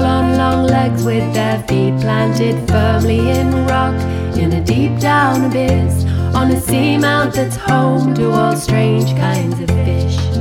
on long legs with their feet planted firmly in rock, in a deep down abyss, on a seamount that's home to all strange kinds of fish.